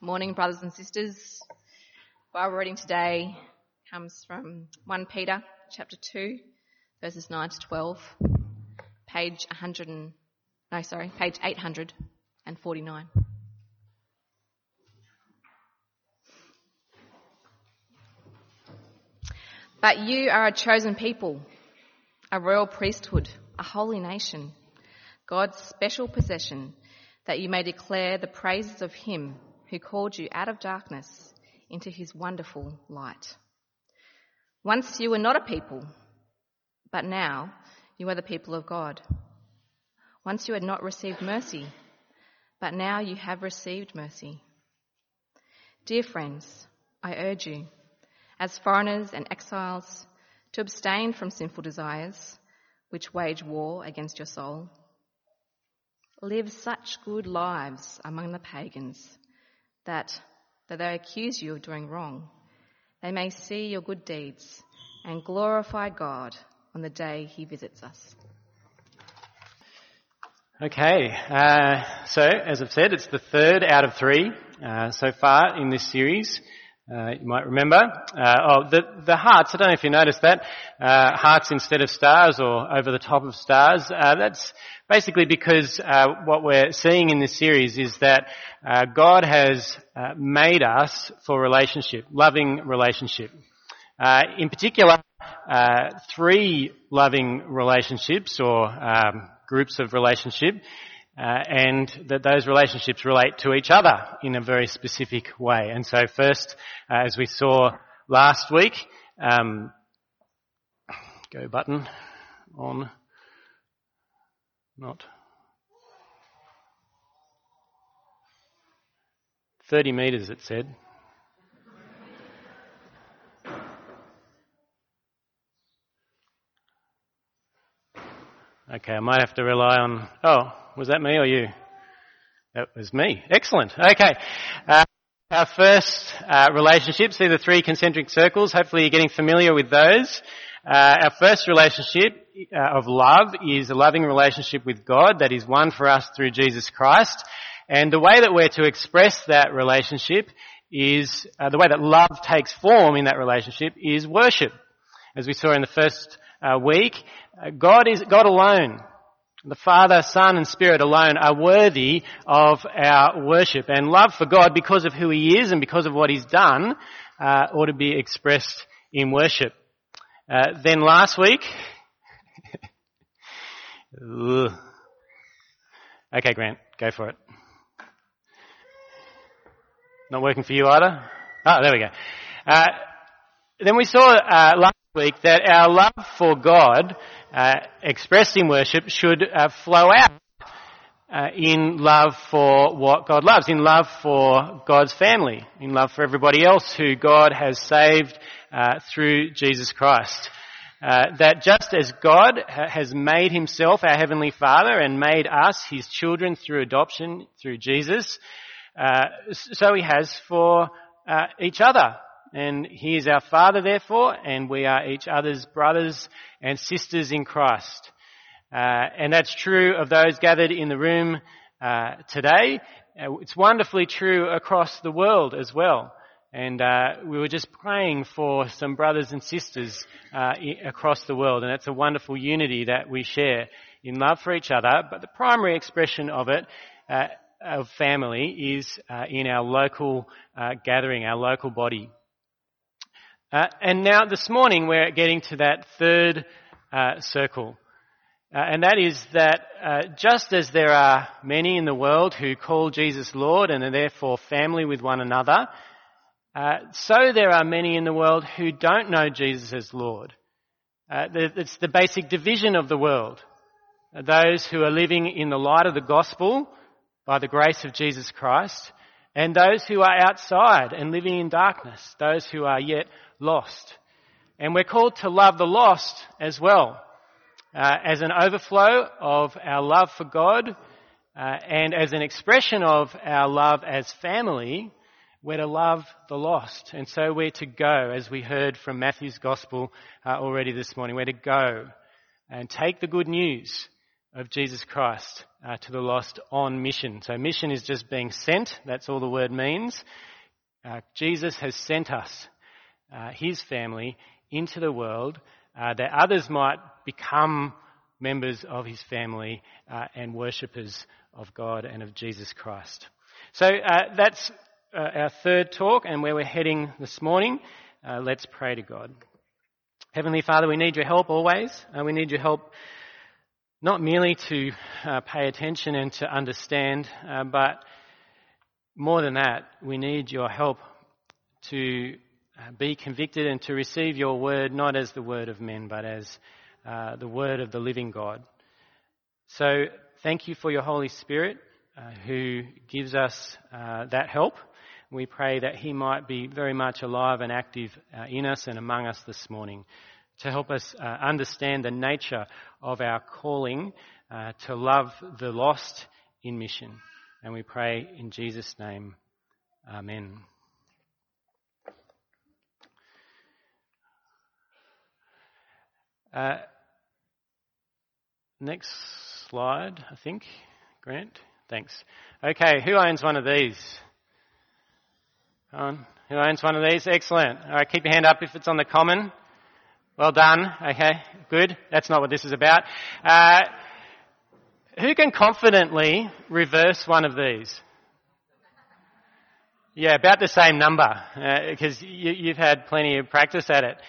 Morning, brothers and sisters. Bible reading today comes from 1 Peter chapter 2, verses 9 to 12, page 849. But you are a chosen people, a royal priesthood, a holy nation, God's special possession, that you may declare the praises of him who called you out of darkness into his wonderful light. Once you were not a people, but now you are the people of God. Once you had not received mercy, but now you have received mercy. Dear friends, I urge you, as foreigners and exiles, to abstain from sinful desires, which wage war against your soul. Live such good lives among the pagans, that, though they accuse you of doing wrong, they may see your good deeds and glorify God on the day he visits us. Okay, so as I've said, it's the third out of three so far in this series. You might remember. The hearts, I don't know if you noticed that, hearts instead of stars or over the top of stars. That's basically because what we're seeing in this series is that God has made us for relationship, loving relationship. In particular, three loving relationships or groups of relationship. And that those relationships relate to each other in a very specific way. And so first, as we saw last week, go button on, not 30 metres it said. Okay, I might have to rely on, was that me or you? That was me. Excellent. Okay. Our first relationship, see the three concentric circles. Hopefully you're getting familiar with those. Our first relationship of love is a loving relationship with God that is won for us through Jesus Christ. And the way that we're to express that relationship is, the way that love takes form in that relationship is worship. As we saw in the first week, God alone. The Father, Son and Spirit alone are worthy of our worship, and love for God because of who he is and because of what he's done ought to be expressed in worship. Then last week, okay Grant, go for it. Not working for you either? Oh, there we go. Then we saw last week that our love for God expressed in worship should flow out in love for what God loves, in love for God's family, in love for everybody else who God has saved through Jesus Christ. That just as God has made himself our Heavenly Father and made us his children through adoption, through Jesus, so he has for each other. And he is our Father, therefore, and we are each other's brothers and sisters in Christ. And that's true of those gathered in the room today. It's wonderfully true across the world as well. And we were just praying for some brothers and sisters across the world. And that's a wonderful unity that we share in love for each other. But the primary expression of it, of family, is in our local gathering, our local body. And now this morning we're getting to that third circle. And that is that just as there are many in the world who call Jesus Lord and are therefore family with one another, so there are many in the world who don't know Jesus as Lord. It's the basic division of the world. Those who are living in the light of the gospel by the grace of Jesus Christ, and those who are outside and living in darkness, those who are yet lost. And we're called to love the lost as well, as an overflow of our love for God, and as an expression of our love as family, we're to love the lost. And so we're to go, as we heard from Matthew's Gospel already this morning, we're to go and take the good news of Jesus Christ to the lost on mission. So mission is just being sent. That's all the word means. Jesus has sent us, his family, into the world that others might become members of his family and worshippers of God and of Jesus Christ. So that's our third talk and where we're heading this morning. Let's pray to God. Heavenly Father, we need your help always. We need your help not merely to pay attention and to understand, but more than that, we need your help to be convicted and to receive your word not as the word of men, but as the word of the living God. So thank you for your Holy Spirit who gives us that help. We pray that he might be very much alive and active in us and among us this morning to help us understand the nature of our calling to love the lost in mission. And we pray in Jesus' name, amen. Next slide, I think. Grant, thanks. Okay, who owns one of these? Who owns one of these? Excellent. All right, keep your hand up if it's on the common. Well done. Okay, good. That's not what this is about. Who can confidently reverse one of these? Yeah, about the same number, because you've had plenty of practice at it.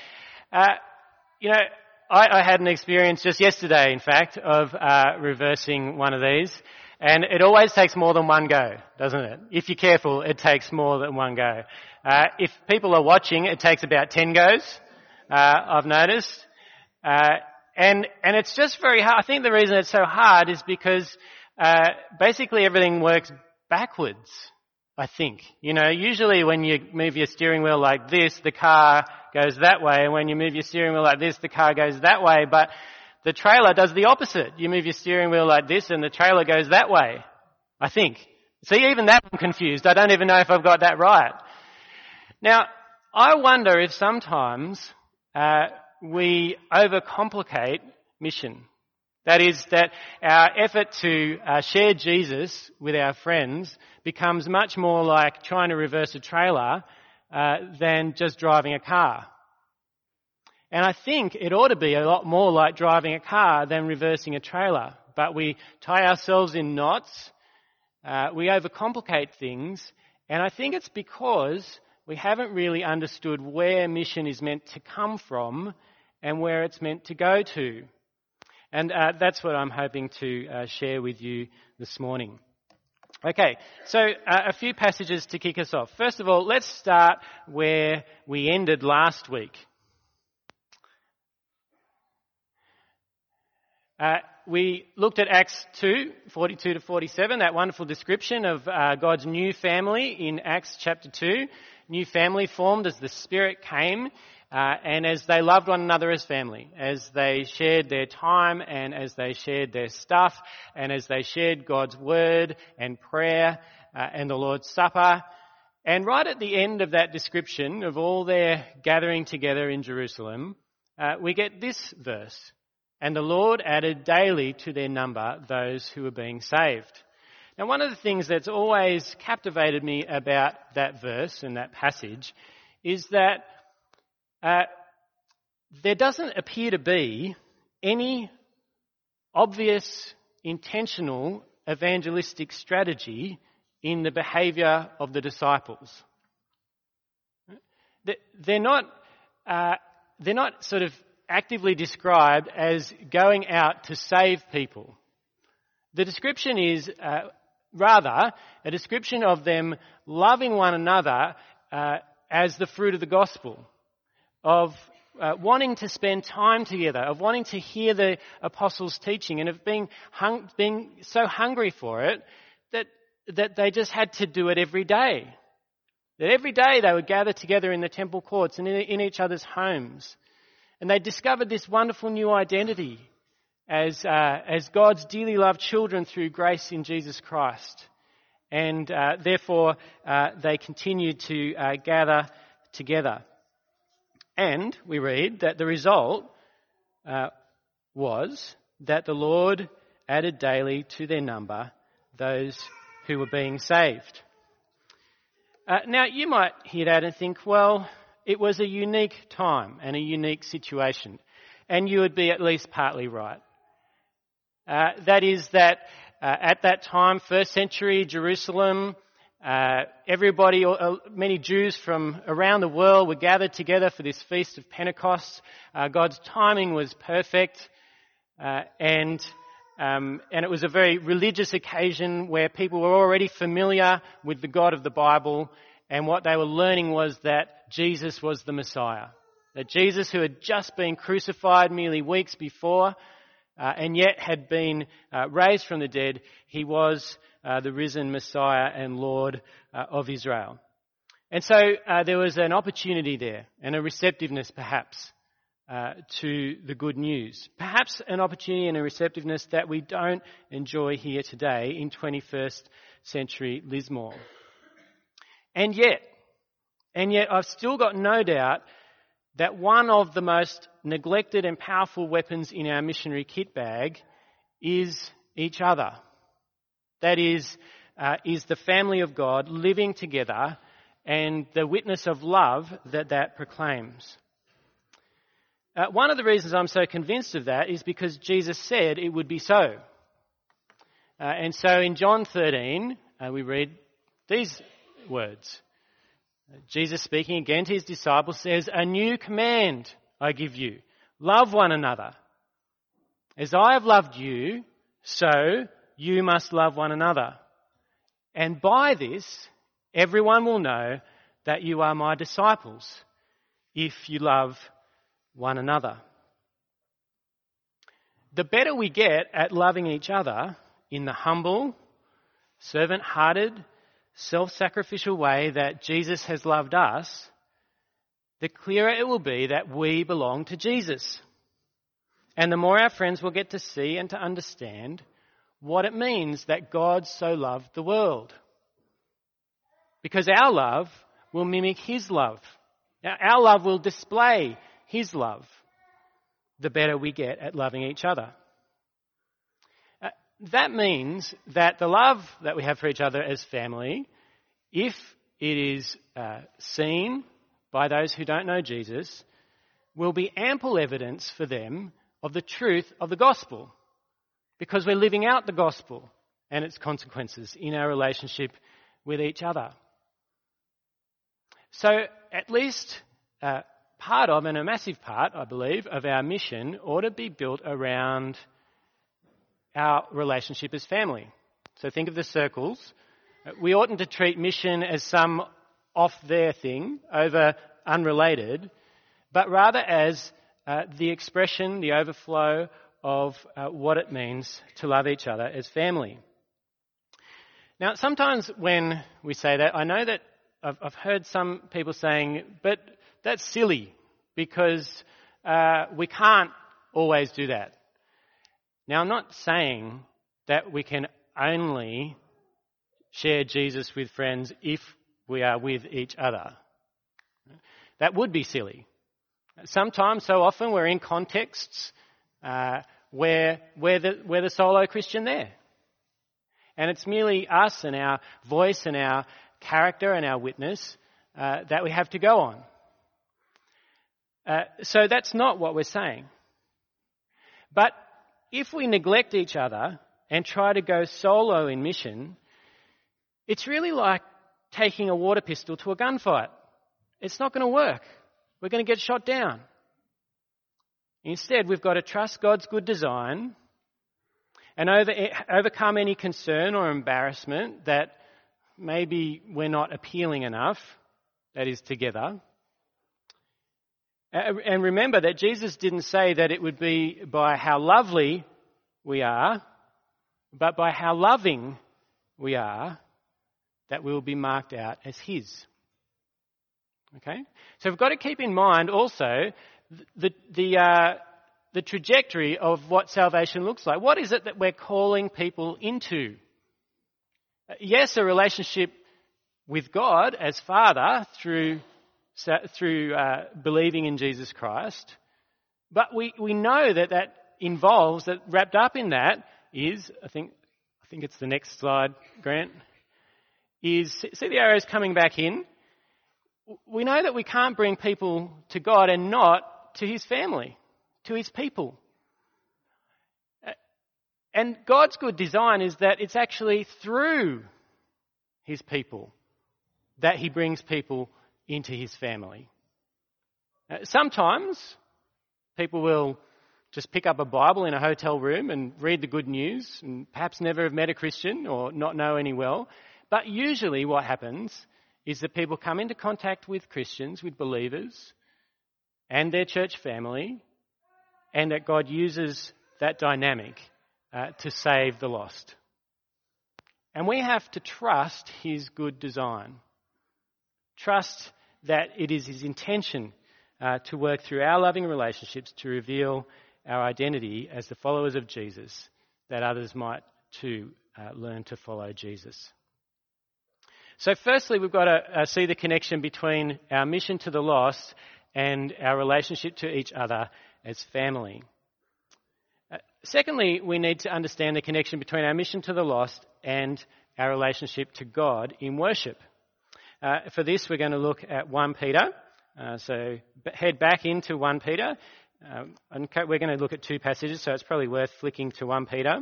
I had an experience just yesterday, in fact, of reversing one of these. And it always takes more than one go, doesn't it? If you're careful, it takes more than one go. If people are watching, it takes about 10 goes, I've noticed. And it's just very hard. I think the reason it's so hard is because basically everything works backwards, I think. Usually when you move your steering wheel like this, the car goes that way. And when you move your steering wheel like this, the car goes that way. But the trailer does the opposite. You move your steering wheel like this and the trailer goes that way, I think. See, even that I'm confused. I don't even know if I've got that right. Now, I wonder if sometimes we overcomplicate mission. That is, that our effort to share Jesus with our friends becomes much more like trying to reverse a trailer than just driving a car. And I think it ought to be a lot more like driving a car than reversing a trailer. But we tie ourselves in knots, we overcomplicate things, and I think it's because we haven't really understood where mission is meant to come from and where it's meant to go to. And that's what I'm hoping to share with you this morning. Okay, so a few passages to kick us off. First of all, let's start where we ended last week. We looked at Acts 2, 42 to 47, that wonderful description of God's new family in Acts chapter 2. New family formed as the Spirit came and as they loved one another as family, as they shared their time and as they shared their stuff and as they shared God's word and prayer and the Lord's Supper. And right at the end of that description of all their gathering together in Jerusalem, we get this verse. And the Lord added daily to their number those who were being saved. Now, one of the things that's always captivated me about that verse and that passage is that there doesn't appear to be any obvious, intentional evangelistic strategy in the behaviour of the disciples. They're not sort of actively described as going out to save people. The description is rather a description of them loving one another as the fruit of the gospel, of wanting to spend time together, of wanting to hear the apostles' teaching, and of being so hungry for it that they just had to do it every day. That every day they would gather together in the temple courts and in each other's homes. And they discovered this wonderful new identity as God's dearly loved children through grace in Jesus Christ. And therefore, they continued to gather together. And we read that the result was that the Lord added daily to their number those who were being saved. Now, you might hear that and think, well, it was a unique time and a unique situation. And you would be at least partly right. That is that at that time, first century Jerusalem, everybody, many Jews from around the world were gathered together for this feast of Pentecost. God's timing was perfect, and it was a very religious occasion where people were already familiar with the God of the Bible, and what they were learning was that Jesus was the Messiah. That Jesus, who had just been crucified merely weeks before, and yet had been raised from the dead, he was the risen Messiah and Lord of Israel. And so there was an opportunity there and a receptiveness perhaps to the good news. Perhaps an opportunity and a receptiveness that we don't enjoy here today in 21st century Lismore. And yet I've still got no doubt that one of the most neglected and powerful weapons in our missionary kit bag is each other. That is the family of God living together and the witness of love that proclaims. One of the reasons I'm so convinced of that is because Jesus said it would be so. And so in John 13, we read these words. Jesus, speaking again to his disciples, says, "A new command I give you, love one another. As I have loved you, so you must love one another. And by this, everyone will know that you are my disciples, if you love one another." The better we get at loving each other in the humble, servant-hearted, self-sacrificial way that Jesus has loved us, the clearer it will be that we belong to Jesus. And the more our friends will get to see and to understand what it means that God so loved the world. Because our love will mimic his love. Our love will display his love, the better we get at loving each other. That means that the love that we have for each other as family, if it is seen by those who don't know Jesus, will be ample evidence for them of the truth of the gospel, because we're living out the gospel and its consequences in our relationship with each other. So at least part of, and a massive part, I believe, of our mission ought to be built around our relationship as family. So think of the circles. We oughtn't to treat mission as some off-there thing, unrelated, but rather as the expression, the overflow of what it means to love each other as family. Now, sometimes when we say that, I know that I've heard some people saying, but that's silly because we can't always do that. Now, I'm not saying that we can only share Jesus with friends if we are with each other. That would be silly. Sometimes, so often, we're in contexts where we're the solo Christian there. And it's merely us and our voice and our character and our witness that we have to go on. So that's not what we're saying. But if we neglect each other and try to go solo in mission, it's really like taking a water pistol to a gunfight. It's not going to work. We're going to get shot down. Instead, we've got to trust God's good design and overcome any concern or embarrassment that maybe we're not appealing enough, that is, together. And remember that Jesus didn't say that it would be by how lovely we are, but by how loving we are, that we will be marked out as his. Okay? So we've got to keep in mind also the trajectory of what salvation looks like. What is it that we're calling people into? Yes, a relationship with God as Father through believing in Jesus Christ, but we know that involves, that wrapped up in that is, I think it's the next slide, Grant, is, see the arrows coming back in? We know that we can't bring people to God and not to his family, to his people. And God's good design is that it's actually through his people that he brings people into his family. Sometimes people will just pick up a Bible in a hotel room and read the good news and perhaps never have met a Christian or not know any well. But usually what happens is that people come into contact with Christians, with believers and their church family, and that God uses that dynamic to save the lost. And we have to trust his good design. Trust that it is his intention to work through our loving relationships to reveal our identity as the followers of Jesus, that others might too learn to follow Jesus. So firstly, we've got to see the connection between our mission to the lost and our relationship to each other as family. Secondly, we need to understand the connection between our mission to the lost and our relationship to God in worship. For this, we're going to look at 1 Peter. So head back into 1 Peter. And we're going to look at two passages, so it's probably worth flicking to 1 Peter.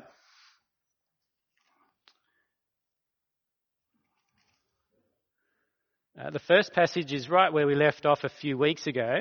The first passage is right where we left off a few weeks ago.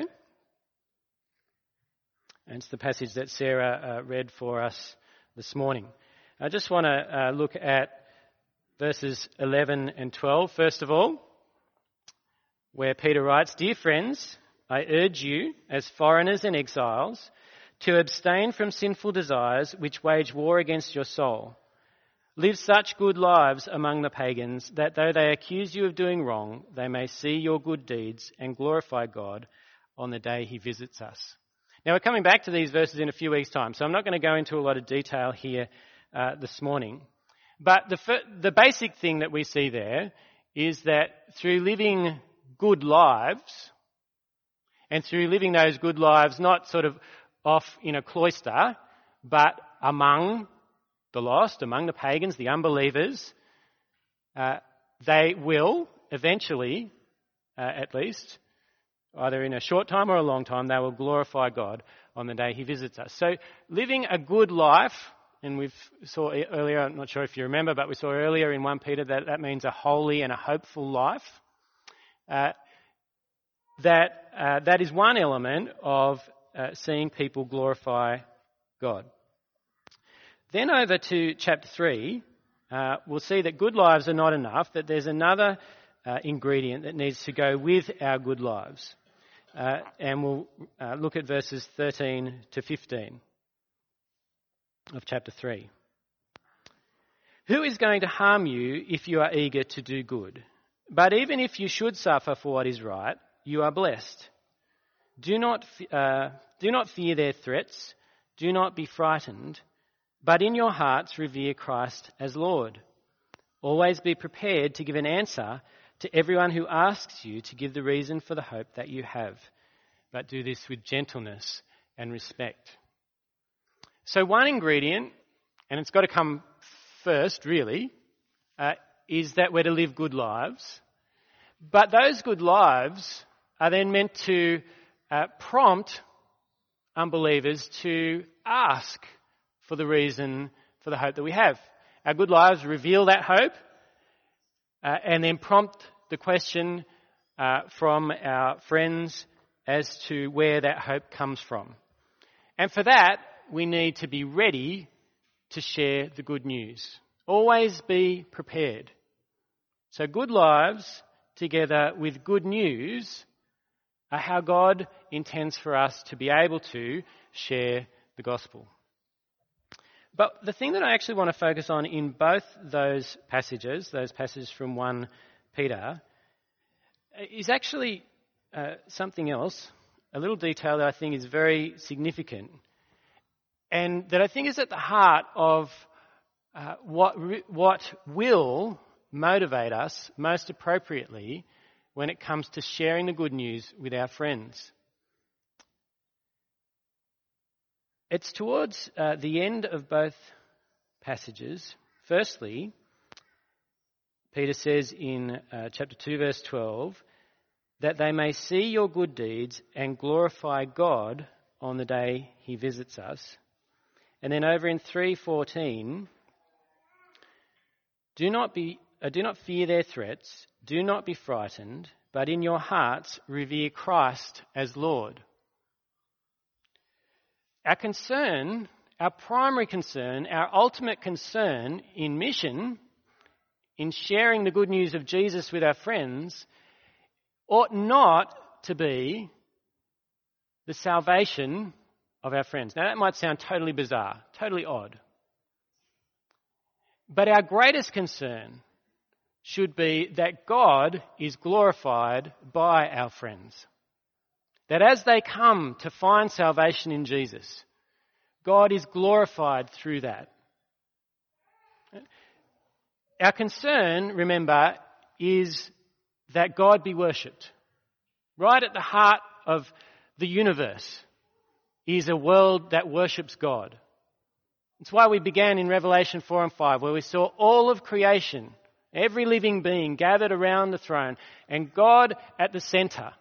And it's the passage that Sarah read for us this morning. I just want to look at verses 11 and 12, first of all, where Peter writes, "Dear friends, I urge you, as foreigners and exiles, to abstain from sinful desires which wage war against your soul. Live such good lives among the pagans that though they accuse you of doing wrong, they may see your good deeds and glorify God on the day he visits us." Now, we're coming back to these verses in a few weeks' time, so I'm not going to go into a lot of detail here this morning. But the basic thing that we see there is that through living good lives, and through living those good lives not sort of off in a cloister, but among the lost, among the pagans, the unbelievers, they will eventually, at least, either in a short time or a long time, they will glorify God on the day he visits us. So living a good life, and we saw earlier, I'm not sure if you remember, but we saw earlier in 1 Peter that means a holy and a hopeful life. That is one element of seeing people glorify God. Then over to chapter 3, we'll see that good lives are not enough, that there's another ingredient that needs to go with our good lives. And we'll look at verses 13 to 15 of chapter 3. "Who is going to harm you if you are eager to do good? But even if you should suffer for what is right, you are blessed. Do not fear their threats. Do not be frightened. But in your hearts revere Christ as Lord. Always be prepared to give an answer to everyone who asks you to give the reason for the hope that you have. But do this with gentleness and respect." So one ingredient, and it's got to come first really, is that we're to live good lives. But those good lives are then meant to prompt unbelievers to ask for the reason for the hope that we have. Our good lives reveal that hope and then prompt the question from our friends as to where that hope comes from. And for that, we need to be ready to share the good news. Always be prepared. So good lives together with good news are how God intends for us to be able to share the gospel. But the thing that I actually want to focus on in both those passages from 1 Peter, is actually something else, a little detail that I think is very significant, and that I think is at the heart of what will motivate us most appropriately when it comes to sharing the good news with our friends. It's towards the end of both passages. Firstly, Peter says in chapter 2, verse 12, that they may see your good deeds and glorify God on the day he visits us. And then over in 3:14, do not fear their threats, do not be frightened, but in your hearts revere Christ as Lord. Our concern, our primary concern, our ultimate concern in mission, in sharing the good news of Jesus with our friends, ought not to be the salvation of our friends. Now that might sound totally bizarre, totally odd. But our greatest concern should be that God is glorified by our friends. That as they come to find salvation in Jesus, God is glorified through that. Our concern, remember, is that God be worshipped. Right at the heart of the universe is a world that worships God. It's why we began in Revelation 4 and 5, where we saw all of creation, every living being gathered around the throne, and God at the centre.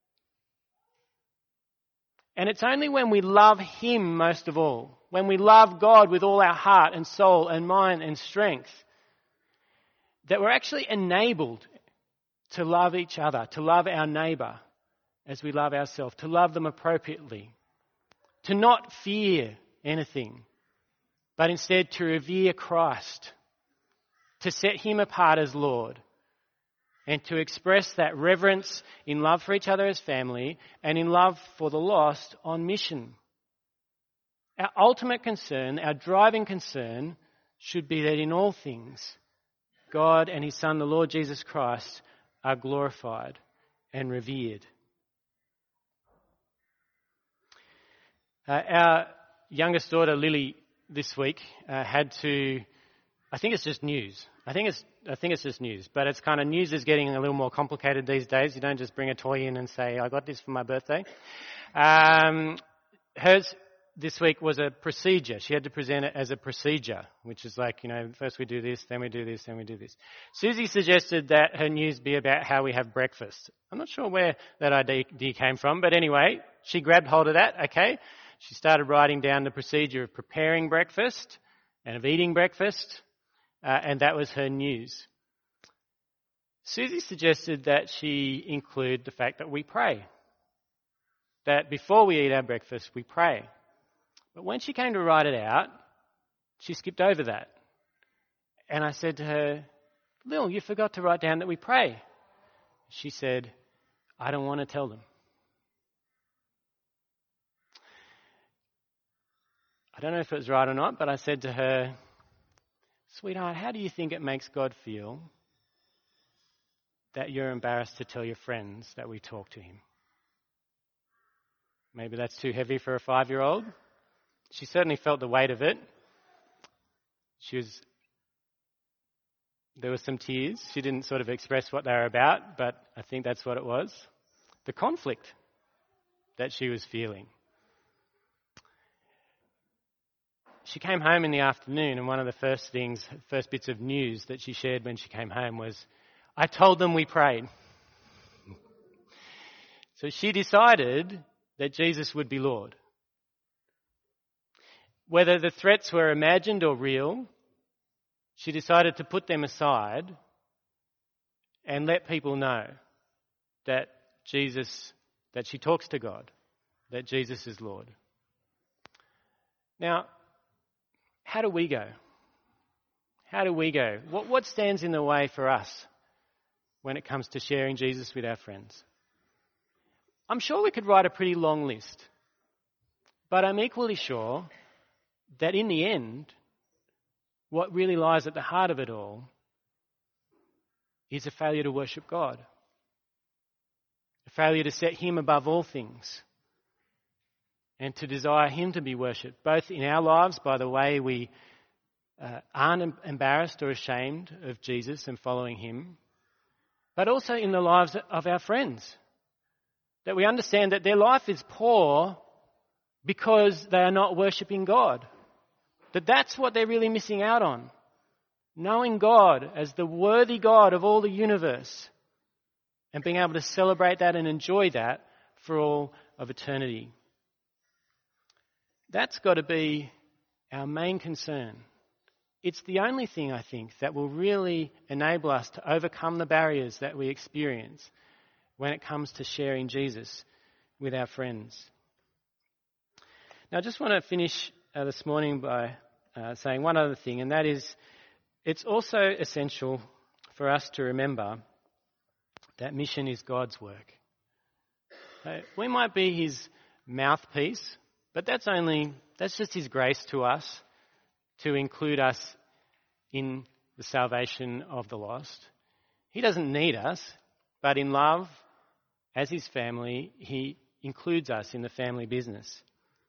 And it's only when we love him most of all, when we love God with all our heart and soul and mind and strength, that we're actually enabled to love each other, to love our neighbour as we love ourselves, to love them appropriately, to not fear anything, but instead to revere Christ, to set him apart as Lord, and to express that reverence in love for each other as family and in love for the lost on mission. Our ultimate concern, our driving concern, should be that in all things, God and his Son, the Lord Jesus Christ, are glorified and revered. Our youngest daughter, Lily, this week had to, I think it's just news. I think it's just news, but it's kind of news is getting a little more complicated these days. You don't just bring a toy in and say, I got this for my birthday. Hers this week was a procedure. She had to present it as a procedure, which is like, first we do this, then we do this, then we do this. Susie suggested that her news be about how we have breakfast. I'm not sure where that idea came from, but anyway, she grabbed hold of that, okay? She started writing down the procedure of preparing breakfast and of eating breakfast, and that was her news. Susie suggested that she include the fact that we pray. That before we eat our breakfast, we pray. But when she came to write it out, she skipped over that. And I said to her, Lil, you forgot to write down that we pray. She said, I don't want to tell them. I don't know if it was right or not, but I said to her, sweetheart, how do you think it makes God feel that you're embarrassed to tell your friends that we talk to him? Maybe that's too heavy for a 5-year-old. She certainly felt the weight of it. There were some tears. She didn't sort of express what they were about, but I think that's what it was. The conflict that she was feeling. She came home in the afternoon, and one of the first bits of news that she shared when she came home was, I told them we prayed. So she decided that Jesus would be Lord. Whether the threats were imagined or real, she decided to put them aside and let people know that she talks to God, that Jesus is Lord. Now, how do we go? How do we go? What stands in the way for us when it comes to sharing Jesus with our friends? I'm sure we could write a pretty long list, but I'm equally sure that in the end, what really lies at the heart of it all is a failure to worship God, a failure to set him above all things, and to desire him to be worshipped, both in our lives by the way we aren't embarrassed or ashamed of Jesus and following him, but also in the lives of our friends. That we understand that their life is poor because they are not worshipping God. that's what they're really missing out on. Knowing God as the worthy God of all the universe and being able to celebrate that and enjoy that for all of eternity. That's got to be our main concern. It's the only thing, I think, that will really enable us to overcome the barriers that we experience when it comes to sharing Jesus with our friends. Now, I just want to finish this morning by saying one other thing, and that is it's also essential for us to remember that mission is God's work. We might be his mouthpiece, but that's just his grace to us to include us in the salvation of the lost. He doesn't need us, but in love, as his family, he includes us in the family business.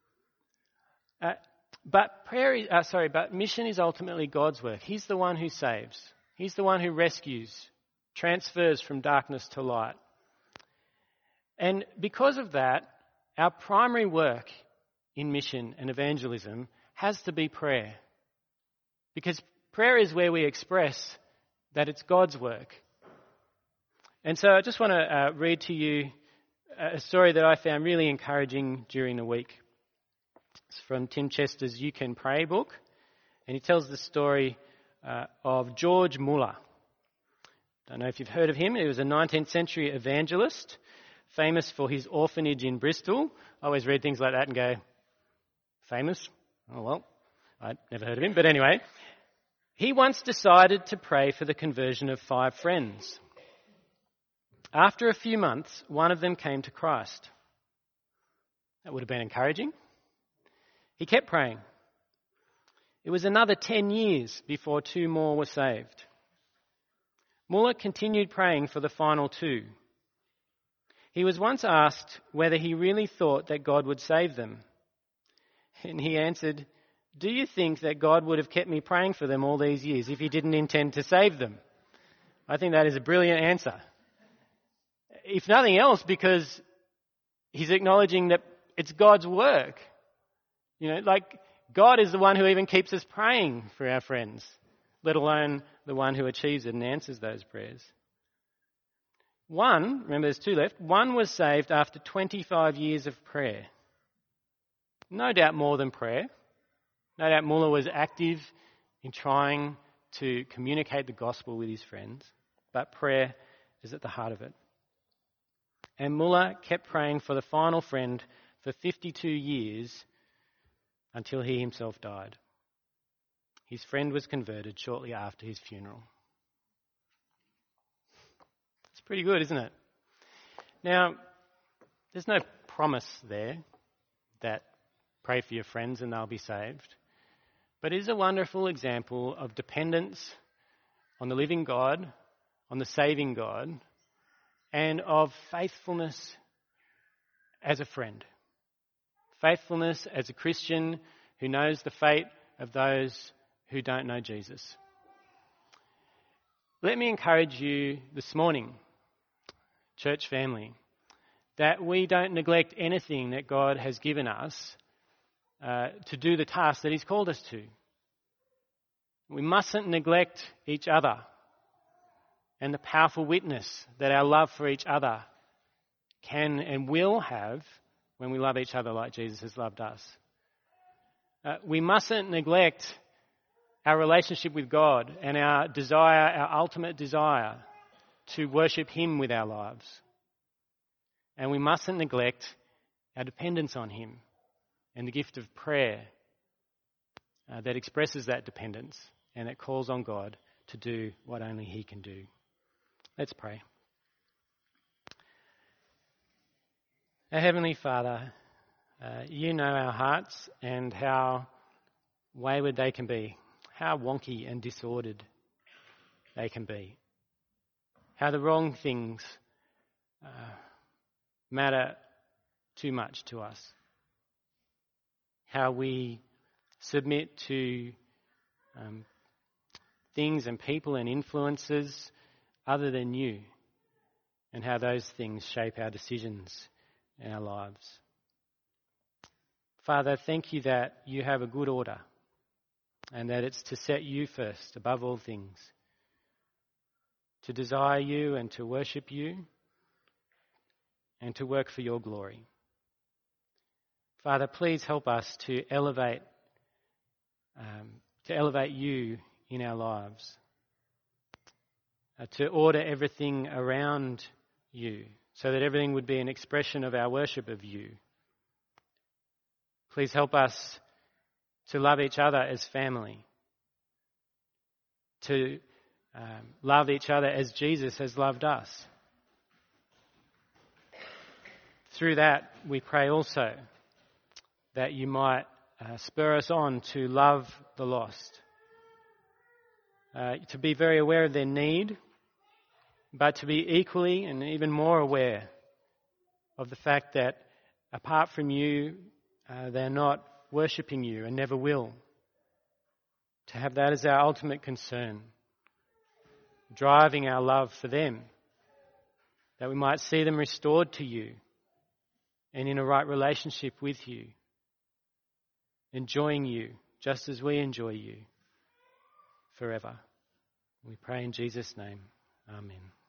But mission is ultimately God's work. He's the one who saves. He's the one who rescues, transfers from darkness to light. And because of that, our primary work in mission and evangelism has to be prayer. Because prayer is where we express that it's God's work. And so I just want to read to you a story that I found really encouraging during the week. It's from Tim Chester's You Can Pray book. And he tells the story of George Muller. Don't know if you've heard of him. He was a 19th century evangelist, famous for his orphanage in Bristol. I always read things like that and go, famous? Oh well, I'd never heard of him. But anyway, he once decided to pray for the conversion of 5 friends. After a few months, one of them came to Christ. That would have been encouraging. He kept praying. It was another 10 years before 2 more were saved. Muller continued praying for the final 2. He was once asked whether he really thought that God would save them. And he answered, "Do you think that God would have kept me praying for them all these years if he didn't intend to save them?" I think that is a brilliant answer. If nothing else, because he's acknowledging that it's God's work. Like God is the one who even keeps us praying for our friends, let alone the one who achieves it and answers those prayers. One, remember there's 2 left, one was saved after 25 years of prayer. No doubt more than prayer. No doubt Muller was active in trying to communicate the gospel with his friends, but prayer is at the heart of it. And Muller kept praying for the final friend for 52 years until he himself died. His friend was converted shortly after his funeral. It's pretty good, isn't it? Now, there's no promise there that pray for your friends and they'll be saved. But it is a wonderful example of dependence on the living God, on the saving God, and of faithfulness as a friend. Faithfulness as a Christian who knows the fate of those who don't know Jesus. Let me encourage you this morning, church family, that we don't neglect anything that God has given us to do the task that he's called us to. We mustn't neglect each other and the powerful witness that our love for each other can and will have when we love each other like Jesus has loved us. We mustn't neglect our relationship with God and our desire, our ultimate desire, to worship him with our lives. And we mustn't neglect our dependence on him and the gift of prayer that expresses that dependence and that calls on God to do what only he can do. Let's pray. Our Heavenly Father, you know our hearts and how wayward they can be, how wonky and disordered they can be, how the wrong things matter too much to us, how we submit to things and people and influences other than you, and how those things shape our decisions in our lives. Father, thank you that you have a good order and that it's to set you first above all things, to desire you and to worship you and to work for your glory. Father, please help us to elevate you in our lives, to order everything around you so that everything would be an expression of our worship of you. Please help us to love each other as family, to love each other as Jesus has loved us. Through that, we pray also that you might spur us on to love the lost, to be very aware of their need, but to be equally and even more aware of the fact that apart from you, they're not worshipping you and never will. To have that as our ultimate concern, driving our love for them, that we might see them restored to you and in a right relationship with you, enjoying you just as we enjoy you forever. We pray in Jesus' name. Amen.